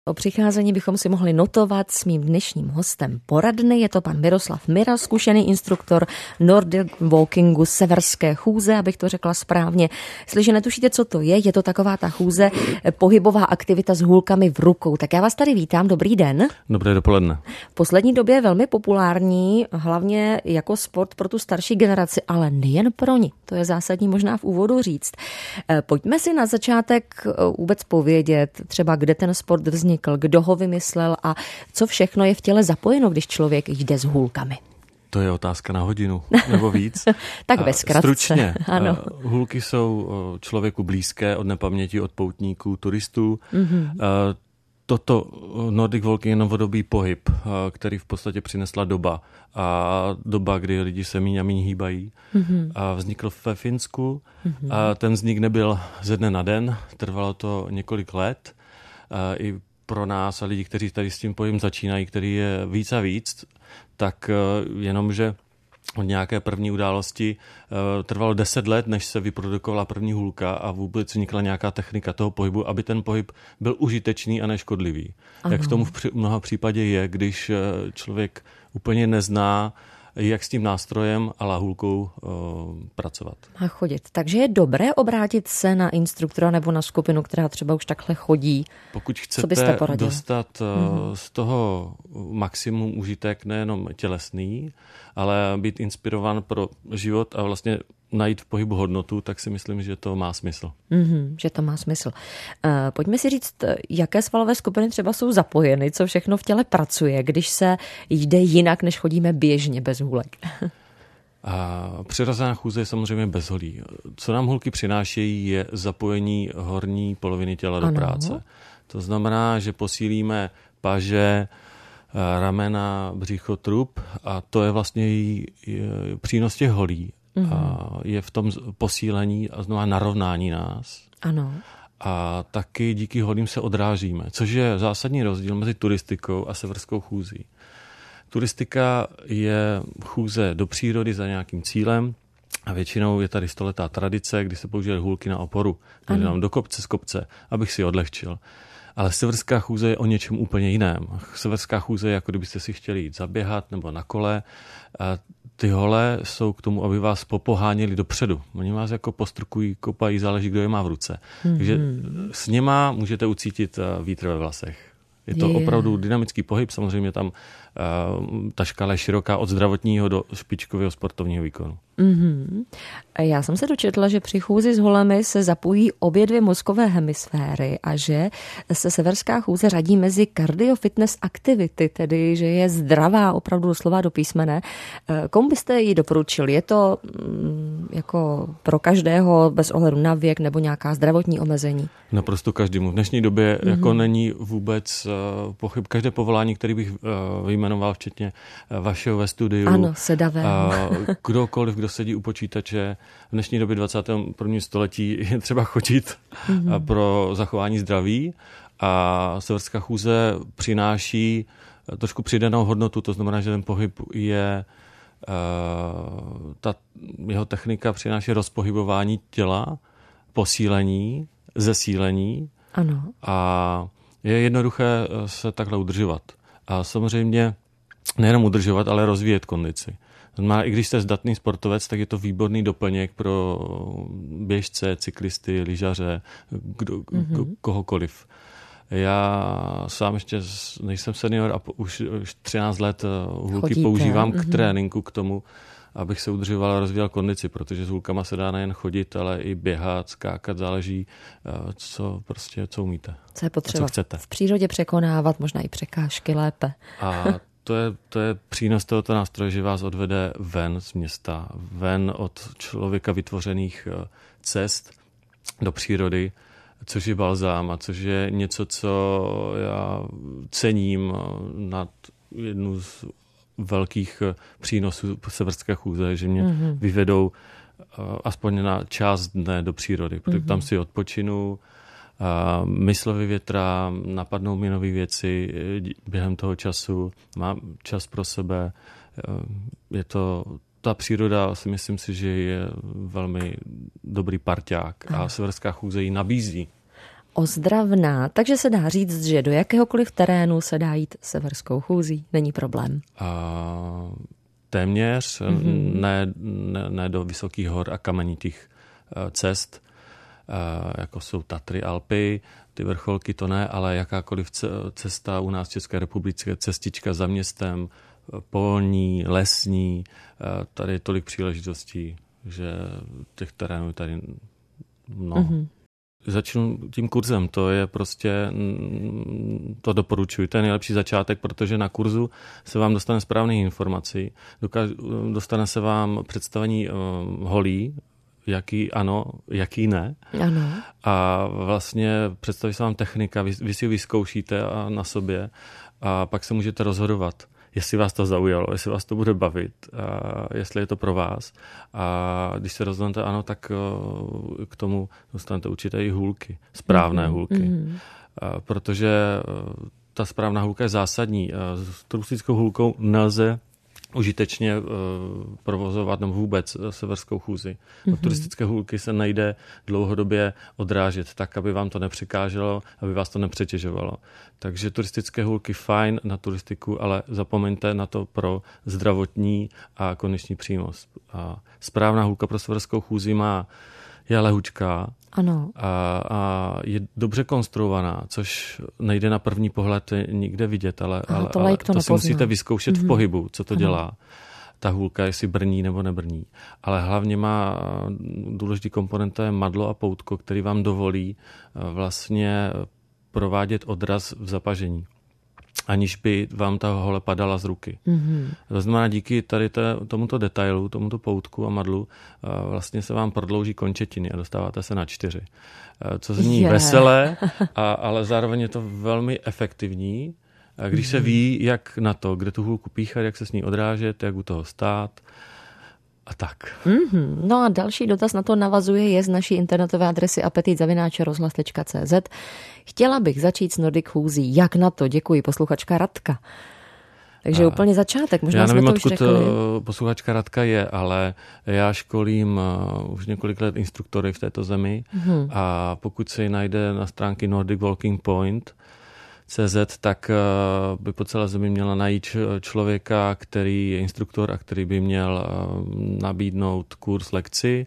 O přicházení bychom si mohli notovat s mým dnešním hostem poradny. Je to pan Miroslav Mira, zkušený instruktor Nordic Walkingu Severské chůze, abych to řekla správně. Jestliže netušíte, co to je to taková ta chůze, pohybová aktivita s hůlkami v rukou. Tak já vás tady vítám, dobrý den. Dobré dopoledne. V poslední době je velmi populární, hlavně jako sport pro tu starší generaci, ale nejen pro ní. To je zásadní možná v úvodu říct. Pojďme si na začátek vůbec povědět, třeba kde ten sport vznikl, kdo ho vymyslel a co všechno je v těle zapojeno, když člověk jde s hůlkami. To je otázka na hodinu, nebo víc. Tak ve zkratce. Stručně. Ano. Hůlky jsou člověku blízké od nepaměti, od poutníků, turistů. Mm-hmm. Toto Nordic Walking je novodobý pohyb, který v podstatě přinesla doba. A doba, kdy lidi se míň a míň hýbají. Mm-hmm. A vznikl ve Finsku. Mm-hmm. A ten vznik nebyl ze dne na den, trvalo to několik let. I pro nás a lidi, kteří tady s tím pohybem začínají, který je víc a víc, tak jenomže od nějaké první události trvalo 10 let, než se vyprodukovala první hůlka a vůbec vznikla nějaká technika toho pohybu, aby ten pohyb byl užitečný a neškodlivý. Ano. Jak v tom v mnoha případě je, když člověk úplně nezná, jak s tím nástrojem a lahůlkou pracovat. A chodit. Takže je dobré obrátit se na instruktora nebo na skupinu, která třeba už takhle chodí. Pokud chcete dostat z toho maximum užitek nejenom tělesný, ale být inspirován pro život a vlastně najít v pohybu hodnotu, tak si myslím, že to má smysl. Že to má smysl. Pojďme si říct, jaké svalové skupiny třeba jsou zapojeny, co všechno v těle pracuje, když se jde jinak, než chodíme běžně bez hůlek. A přirozená chůze je samozřejmě bez holí. Co nám hůlky přinášejí, je zapojení horní poloviny těla do práce. To znamená, že posílíme paže, ramena, břicho, trup a to je vlastně její přínos těch holí. A je v tom posílení a znovu narovnání nás. Ano. A taky díky holím se odrážíme, což je zásadní rozdíl mezi turistikou a severskou chůzí. Turistika je chůze do přírody za nějakým cílem a většinou je tady stoletá tradice, kdy se používají hůlky na oporu. Jdám do kopce z kopce, abych si odlehčil. Ale severská chůze je o něčem úplně jiném. Severská chůze je, jako kdybyste si chtěli jít zaběhat nebo na kole. A ty hole jsou k tomu, aby vás popoháněli dopředu. Oni vás jako postrkují, kopají, záleží, kdo je má v ruce. Takže s něma můžete ucítit vítr ve vlasech. Je to opravdu dynamický pohyb, samozřejmě tam ta škála je široká od zdravotního do špičkového sportovního výkonu. Já jsem se dočetla, že při chůzi s holemi se zapojí obě dvě mozkové hemisféry a že se severská chůze řadí mezi cardio-fitness aktivity, tedy že je zdravá opravdu doslova do písmene. Komu byste ji doporučili? Je to jako pro každého bez ohledu na věk nebo nějaká zdravotní omezení? Naprosto každému. V dnešní době jako není vůbec pochyb. Každé povolání, který bych vyjmenoval, včetně vašeho ve studiu. Ano, sedavého. Kdokoliv, kdo sedí u počítače. V dnešní době 21. století je třeba chodit pro zachování zdraví a severská chůze přináší trošku přidanou hodnotu, to znamená, že ten pohyb je ta jeho technika přináší rozpohybování těla, posílení, zesílení. Ano. A je jednoduché se takhle udržovat. A samozřejmě nejenom udržovat, ale rozvíjet kondici. Znamená, i když jste zdatný sportovec, tak je to výborný doplněk pro běžce, cyklisty, lyžaře, kohokoliv. Já sám ještě nejsem senior a už 13 let hůlky používám k tréninku, k tomu, abych se udržoval a rozvíjel kondici, protože s hůlkama se dá nejen chodit, ale i běhat, skákat, záleží, co umíte. Co je potřeba co chcete. V přírodě překonávat, možná i překážky lépe. A to je přínos tohoto nástroje, že vás odvede ven z města, ven od člověka vytvořených cest do přírody, což je balzám a což je něco, co já cením nad jednu z velkých přínosů severské chůze, že mě vyvedou aspoň na část dne do přírody, protože tam si odpočinu, mysl vyvětrá, napadnou mi nové věci během toho času, mám čas pro sebe. Je to ta příroda, myslím si, že je velmi dobrý parťák a severská chůze ji nabízí. ozdravná, takže se dá říct, že do jakéhokoliv terénu se dá jít severskou chůzí. Není problém. Téměř, ne do vysokých hor a kamenitých cest, jako jsou Tatry, Alpy, ty vrcholky to ne, ale jakákoliv cesta u nás v České republice, cestička za městem, polní, lesní, tady je tolik příležitostí, že těch terénů tady mnoho. Začnu tím kurzem, to je prostě, to doporučuji, to je nejlepší začátek, protože na kurzu se vám dostane správných informací, dostane se vám představení holí, jaký ano, jaký ne. Ano. A vlastně představí se vám technika, vy si ji vyzkoušíte na sobě a pak se můžete rozhodovat, jestli vás to zaujalo, jestli vás to bude bavit, jestli je to pro vás. A když se rozhodnete ano, tak k tomu dostanete určité i hůlky, správné hůlky. Protože ta správná hůlka je zásadní. S turistickou hůlkou nelze užitečně provozovat nebo vůbec severskou chůzi. Od turistické hůlky se nejde dlouhodobě odrážet tak, aby vám to nepřekáželo, aby vás to nepřetěžovalo. Takže turistické hůlky fajn na turistiku, ale zapomeňte na to pro zdravotní a kondiční přínos. A správná hůlka pro severskou chůzi je lehučká. Ano. A je dobře konstruovaná, což nejde na první pohled nikde vidět, ale to si musíte vyzkoušet v pohybu, co to dělá. Ta hůlka, jestli brní nebo nebrní. Ale hlavně má důležitý komponent, to je madlo a poutko, který vám dovolí vlastně provádět odraz v zapažení, aniž by vám ta hole padala z ruky. To znamená, díky tady tomuto detailu, tomuto poutku a madlu vlastně se vám prodlouží končetiny a dostáváte se na 4. Co zní veselé, ale zároveň je to velmi efektivní, když se ví, jak na to, kde tu hůlku píchat, jak se s ní odrážet, jak u toho stát a tak. No a další dotaz na to navazuje je z naší internetové adresy apetit@rozhlas.cz. Chtěla bych začít s Nordic chůzí. Jak na to? Děkuji, posluchačka Radka. Takže úplně začátek. Možná já nevím, jsme to už řekli. Posluchačka Radka je, ale já školím už několik let instruktory v této zemi a pokud se ji najde na stránky Nordic Walking Point CZ, tak by po celé zemi měla najít člověka, který je instruktor a který by měl nabídnout kurz lekci.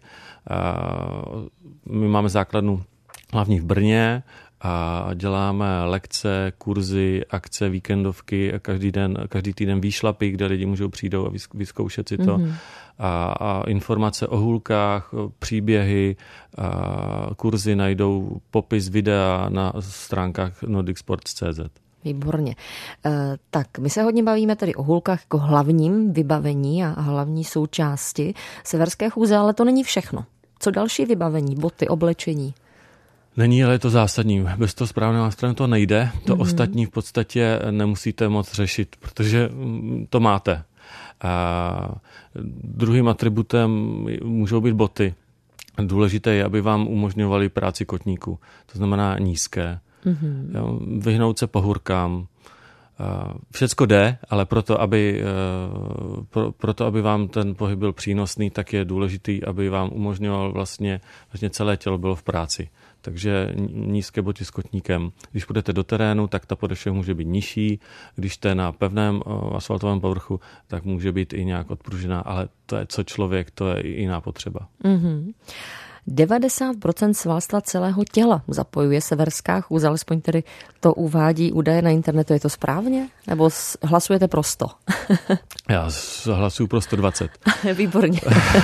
My máme základnu hlavní v Brně a děláme lekce, kurzy, akce, víkendovky a každý týden výšlapy, kde lidi můžou přijít a vyzkoušet si to. A informace o hůlkách, příběhy, kurzy najdou popis videa na stránkách nordicsports.cz. Výborně. Tak my se hodně bavíme tady o hůlkách jako hlavním vybavení a hlavní součásti severské chůze, ale to není všechno. Co další vybavení, boty, oblečení? Není, ale je to zásadní. Bez toho správného nástroje to nejde. To ostatní v podstatě nemusíte moc řešit, protože to máte. A druhým atributem můžou být boty. Důležité je, aby vám umožňovaly práci kotníku. To znamená nízké. Vyhnout se pohůrkám. Všecko jde, ale proto, aby vám ten pohyb byl přínosný, tak je důležitý, aby vám umožňoval vlastně celé tělo bylo v práci. Takže nízké boty s kotníkem. Když půjdete do terénu, tak ta podešva může být nižší. Když jste na pevném asfaltovém povrchu, tak může být i nějak odpružená, ale to je co člověk, to je i jiná potřeba. 90% svalstva celého těla zapojuje severská chůze, alespoň tedy to uvádí údaje na internetu. Je to správně? Nebo hlasujete pro 100? Já hlasuju pro 120. Výborně.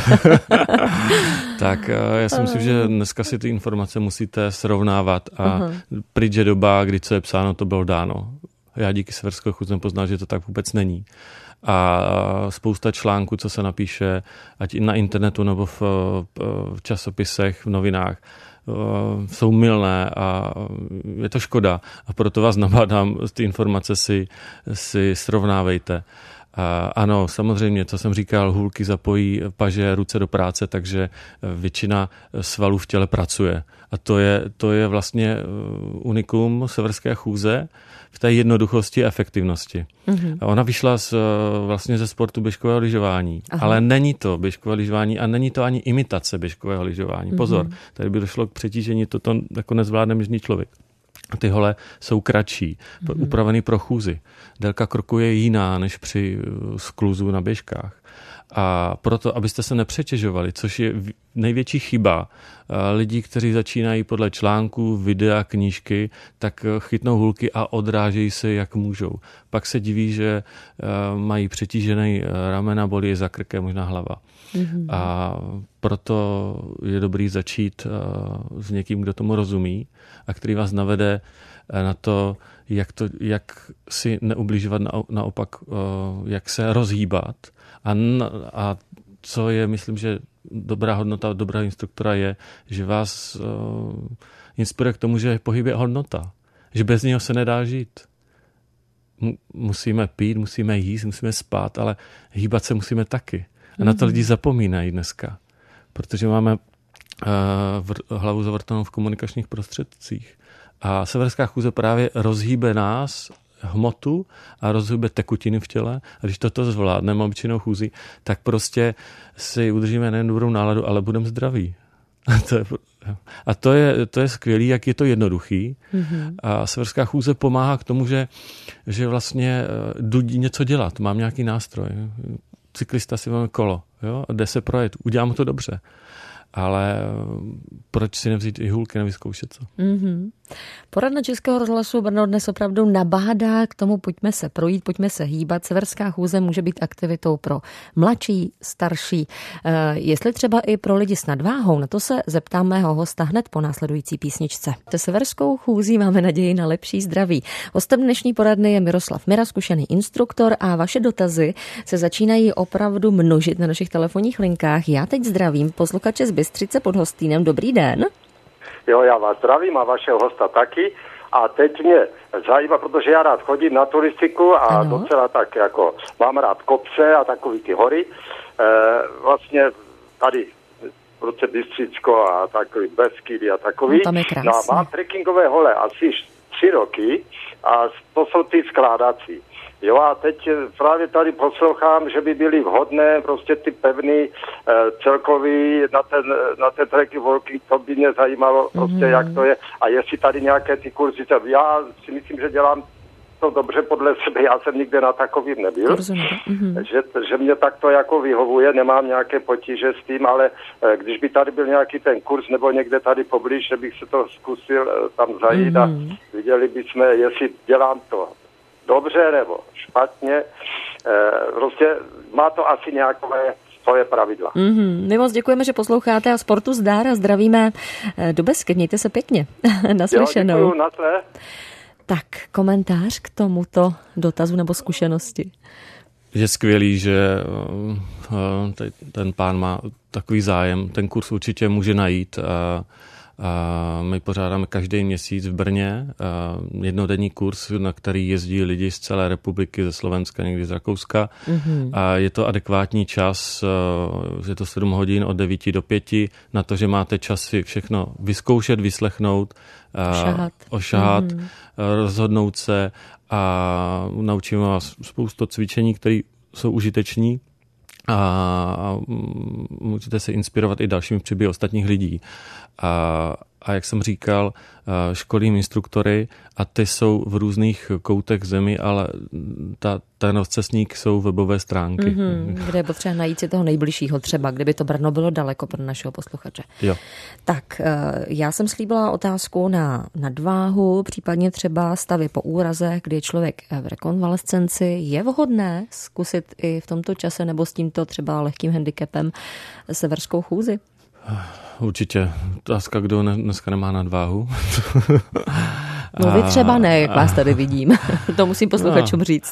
Tak já si myslím, že dneska si ty informace musíte srovnávat a pryč je doba, kdy co je psáno, to bylo dáno. Já díky severské chůzi jsem poznal, že to tak vůbec není. A spousta článků, co se napíše, ať i na internetu nebo v časopisech, v novinách, jsou mylné a je to škoda. A proto vás nabádám, ty informace si srovnávejte. Ano, samozřejmě, co jsem říkal, hůlky zapojí paže, ruce do práce, takže většina svalů v těle pracuje. A to je vlastně unikum severské chůze v té jednoduchosti a efektivnosti. Mm-hmm. Ona vyšla vlastně ze sportu běžkového lyžování, ale není to běžkové lyžování a není to ani imitace běžkového lyžování. Pozor, tady by došlo k přetížení, to jako nezvládne běžný člověk. Ty hole jsou kratší, upravený pro chůzi. Délka kroku je jiná než při skluzu na běžkách. A proto, abyste se nepřetěžovali, což je největší chyba lidí, kteří začínají podle článků, videa, knížky, tak chytnou hůlky a odrážejí se, jak můžou. Pak se diví, že mají přetížené ramena, bolí je za krkem, možná hlava. Mm-hmm. A proto je dobrý začít s někým, kdo tomu rozumí a který vás navede na to, jak si neubližovat, naopak, jak se rozhýbat. A co je, myslím, že dobrá hodnota od dobrého instruktora je, že vás inspiruje k tomu, že pohyb je hodnota. Že bez něho se nedá žít. Musíme pít, musíme jíst, musíme spát, ale hýbat se musíme taky. A na to lidi zapomínají dneska. Protože máme hlavu zavrtanou v komunikačních prostředcích. A severská chůze právě rozhýbe nás, hmotu a rozhýbe tekutiny v těle. A když toto zvládneme obyčejnou chůzi, tak prostě si udržíme nejen dobrou náladu, ale budeme zdraví. A to je skvělý, jak je to jednoduchý. Mm-hmm. A severská chůze pomáhá k tomu, že vlastně jdu něco dělat. Mám nějaký nástroj. Cyklista si vezme kolo, jo, a jde se projet. Udělám to dobře. Ale proč si nevzít i hůlky, nevyzkoušet co? Mm-hmm. Poradna Českého rozhlasu Brno dnes opravdu nabádá k tomu, pojďme se projít, pojďme se hýbat. Severská chůze může být aktivitou pro mladší, starší, jestli třeba i pro lidi s nadváhou. Na to se zeptám mého hosta hned po následující písničce. Se severskou chůzí máme naději na lepší zdraví. Hostem dnešní poradny je Miroslav Mira, zkušený instruktor, a vaše dotazy se začínají opravdu množit na našich telefonních linkách. Já teď zdravím posluchače z Bystřice pod Hostýnem. Dobrý den. Jo, já vás zdravím a vašeho hosta taky. A teď mě zajímá, protože já rád chodím na turistiku a docela tak jako mám rád kopce a takový ty hory. Vlastně tady v roce Bystřicko a takový Beskydy a takový. No a mám trekkingové hole asi 3 roky a to jsou ty skládací. Jo, a teď právě tady poslouchám, že by byly vhodné prostě ty pevný celkový na ten trekking volky, to by mě zajímalo prostě, jak to je. A jestli tady nějaké ty kurzy, já si myslím, že dělám to dobře podle sebe, já jsem nikde na takovým nebyl, že mě tak to jako vyhovuje, nemám nějaké potíže s tím, ale když by tady byl nějaký ten kurz nebo někde tady poblíž, že bych se to zkusil tam zajít a viděli bychom, jestli dělám to dobře nebo špatně. Prostě má to asi nějaké svoje pravidla. My moc děkujeme, že posloucháte a sportu zdár a zdravíme do Beskyt. Mějte se pěkně. Naslyšenou. Jo, děkuju, naschle. Tak, komentář k tomuto dotazu nebo zkušenosti. Je skvělý, že ten pán má takový zájem. Ten kurz určitě může najít. My pořádáme každý měsíc v Brně jednodenní kurz, na který jezdí lidi z celé republiky, ze Slovenska, někdy z Rakouska. A je to adekvátní čas, je to 7 hodin od 9 do 5, na to, že máte čas si všechno vyzkoušet, vyslechnout, ošahat, rozhodnout se a naučíme vás spoustu cvičení, které jsou užiteční. A můžete se inspirovat i dalšími příběhy ostatních lidí. A jak jsem říkal, školím instruktory a ty jsou v různých koutech zemi, ale ten rozcestník jsou webové stránky. Kde je potřeba najít si toho nejbližšího třeba, kdyby to Brno bylo daleko pro našeho posluchače. Jo. Tak, já jsem slíbila otázku na nadváhu, případně třeba stavy po úrazech, kdy je člověk v rekonvalescenci. Je vhodné zkusit i v tomto čase nebo s tímto třeba lehkým handicapem severskou chůzi? Určitě. Otázka, kdo dneska nemá nadváhu. No vy třeba ne, jak vás tady vidím. To musím posluchačům říct.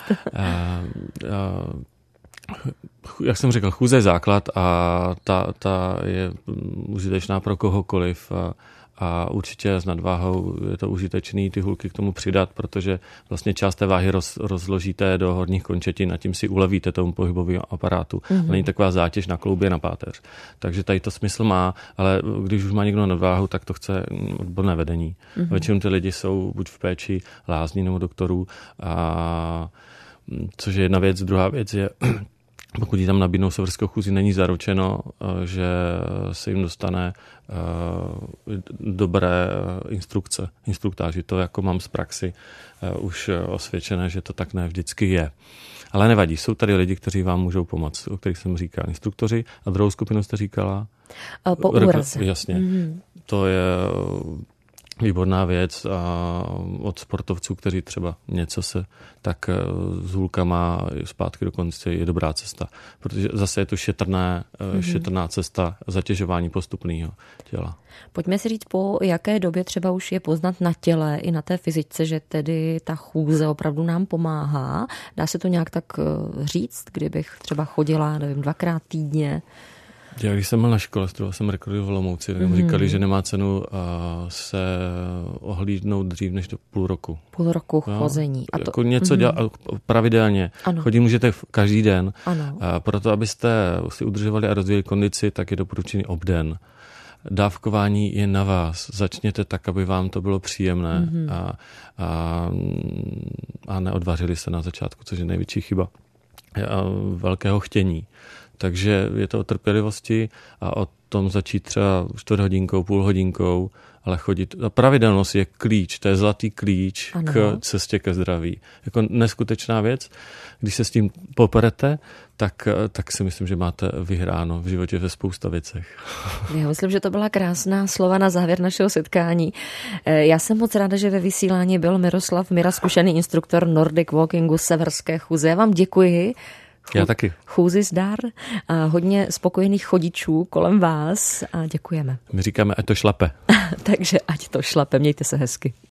Jak jsem řekl, chůze je základ a ta je užitečná pro kohokoliv. a určitě s nadváhou je to užitečný ty hulky k tomu přidat, protože vlastně část té váhy rozložíte do horních končetin a tím si ulevíte tomu pohybovému aparátu. Není taková zátěž na kloubě, na páteř. Takže tady to smysl má, ale když už má někdo nadváhu, tak to chce odborné vedení. Většinou ty lidi jsou buď v péči lázní nebo doktorů, a což je jedna věc. Druhá věc je, pokud jí tam nabídnou severskou chůzi, není zaručeno, že se jim dostane dobré instruktáži. To jako mám z praxi už osvědčené, že to tak ne vždycky je. Ale nevadí, jsou tady lidi, kteří vám můžou pomoct, o kterých jsem říkal, instruktoři. A druhou skupinu jste říkala? Po úraze. Jasně. To je výborná věc a od sportovců, kteří třeba něco se tak s hůlkama zpátky do konce je dobrá cesta. Protože zase je to šetrná cesta zatěžování postupného těla. Pojďme si říct, po jaké době třeba už je poznat na těle i na té fyzice, že tedy ta chůze opravdu nám pomáhá. Dá se to nějak tak říct, kdybych třeba chodila, nevím, 2krát týdně? Já když jsem byl na škole, studoval jsem rekordy v Olomouci, tak říkali, že nemá cenu se ohlídnout dřív než do půl roku. Půl roku chození. A to, jako něco dělat pravidelně. Ano. Chodit můžete každý den. Ano. Proto, abyste si udržovali a rozvíjeli kondici, tak je doporučený obden. Dávkování je na vás. Začněte tak, aby vám to bylo příjemné a neodvařili se na začátku, což je největší chyba velkého chtění. Takže je to o trpělivosti a o tom začít třeba 4 hodinkou, půl hodinkou, ale chodit. A pravidelnost je klíč, to je zlatý klíč k cestě ke zdraví. Jako neskutečná věc. Když se s tím poperete, tak si myslím, že máte vyhráno v životě ve spousta věcech. Já myslím, že to byla krásná slova na závěr našeho setkání. Já jsem moc ráda, že ve vysílání byl Miroslav Mira, zkušený instruktor Nordic Walkingu Severské chůze. Já vám děkuji. Já taky. Chůzi zdar a hodně spokojených chodičů kolem vás a děkujeme. My říkáme, ať to šlape. Takže ať to šlape, mějte se hezky.